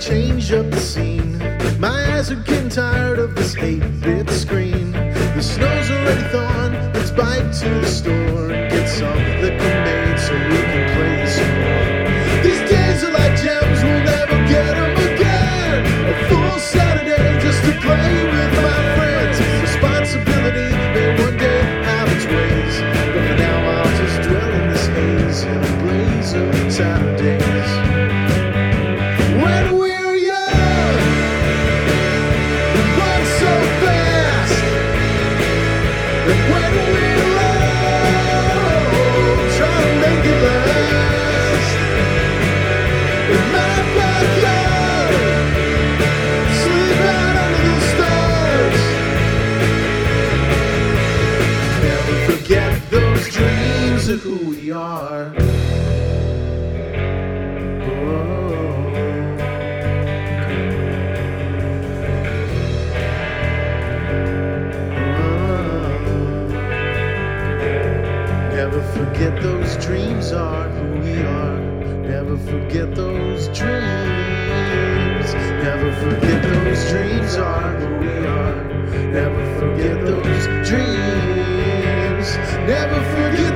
change up the scene. My eyes are getting tired of this 8-bit screen. The snow's already thawing, let's bike to the store and get some liquor made so we can play some more. These days are like gems, we'll never get them again. A full Saturday just to play with my friends. Responsibility may one day have its ways, but for now I'll just dwell in this haze in a blaze of Saturdays. When we were young, we run so fast, and when we were old, try to make it last. In my backyard, sleep out under the stars. Never forget those dreams of who we are. Never forget those dreams are who we are. Never forget those dreams. Never forget those dreams are who we are. Never forget those dreams. Never forget.